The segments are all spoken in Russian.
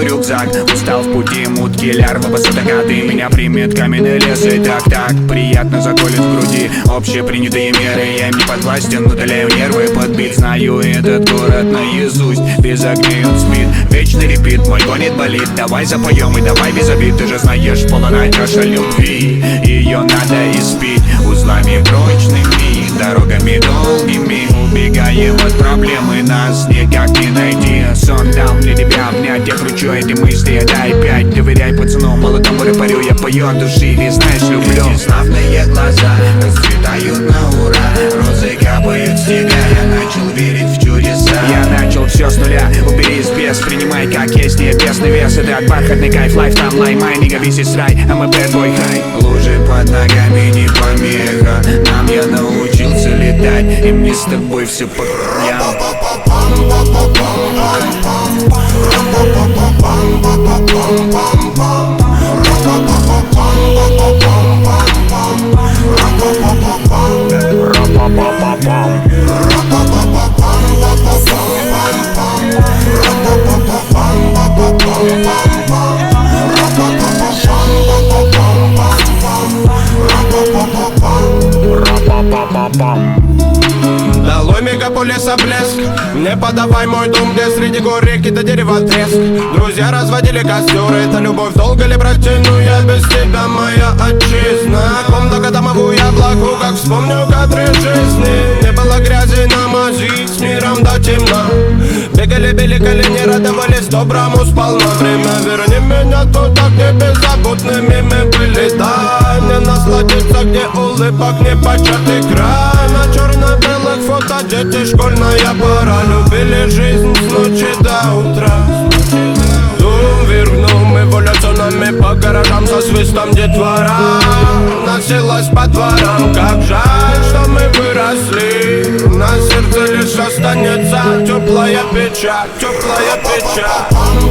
рюкзак. Устал в пути, мутки, лярвы, высотокаты. Меня примет каменный лес и так приятно заколет в груди общепринятые меры. Я им не подвластен, удаляю нервы. Подбит, знаю этот город наизусть. Без огней он спит, вечный репит. Мой гонит, болит, давай запоем и давай без обид. Ты же знаешь, полная чаша любви. Ее надо испить узлами прочными, дорогами долгими. Убегаем от проблемы, нас никак не найти. Сон дал мне тебя обнять, я кручу эти мысли. Дай 5, доверяй пацану, молодому рэперю я пою от души. Ведь знаешь, люблю. Эти славные глаза расцветают на ура. Розы капают с тебя, я начал верить в чудеса. Я начал все с нуля, убери из без. Принимай как есть небесный вес. Это бархатный кайф, лайф там лаймай. Не говись и срай, а мы bad boy high. Лужи под ногами не помеха. Нам я научился летать, и мне с тобой все по краям. Долой мегаполиса блеск. Не подавай мой дом, где среди гор реки до дерева треск. Друзья разводили костер, это любовь долго ли протяну я без тебя, моя отчизна. Комната домовую яблоку, как вспомню кадры жизни. Не было грязи на мази, с миром до темна. Бегали, били колени, радовались доброму сполна. Время верни меня туда, где беззаботными мы были. Дай мне насладиться, где улыбок не початый край. На черно-белых фото дети, школьная пора. Любили жизнь с ночи до утра. Дум вергнул эволюционами по гаражам со свистом детвора. Носилась по дворам, как жаль, что мы выросли. На сердце лишь останется теплая печаль, теплая печаль.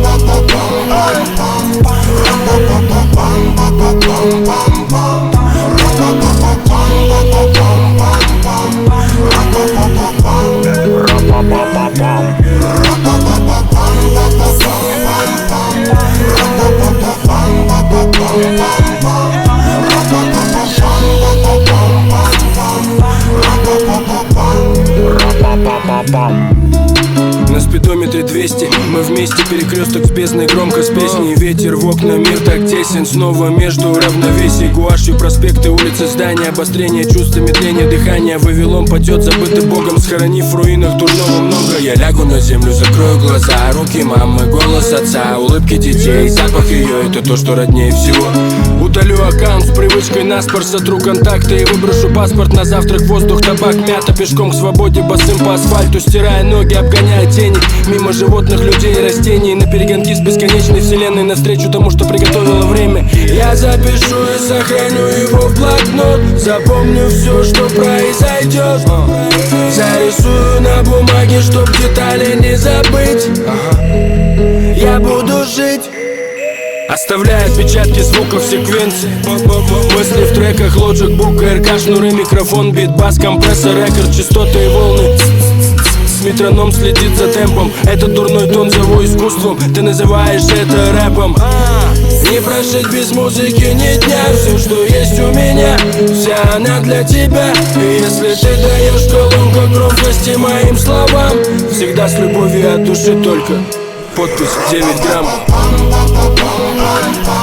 На спидометре 200, мы вместе, перекресток с бездной, громко с песней. Ветер в окна, мир так тесен, снова между равновесий. Гуашью проспекты, улицы, здания, обострение чувства, медление дыхания. Вавилон падет, забытый Богом, схоронив в руинах дурного много. Я лягу на землю, закрою глаза, руки мамы, голос отца, улыбки детей, запах ее, это то, что роднее всего. Удалю аккаунт с привычкой наспор, сотру контакты и выброшу паспорт на завтрак. Воздух, табак, мята, пешком к свободе, босым по асфальту, стирая ноги, обгоняя тени. Мимо животных, людей и растений, на перегонки с бесконечной вселенной, навстречу тому, что приготовило время. Я запишу и сохраню его в блокнот, запомню все, что произойдет. Зарисую на бумаге, чтоб детали не забыть. Я буду жить, оставляя отпечатки звуков секвенции. Мысли в треках, Logic, Book, РК, шнуры, микрофон, бит, бас, компрессор, рекорд, частоты и волны. Метроном следит за темпом, этот дурной тон зову искусством. Ты называешь это рэпом. Не прожить без музыки ни дня. Все, что есть у меня, вся она для тебя. И если ты даешь колонку громкости моим словам, всегда с любовью от души только. Подпись 9 грамм.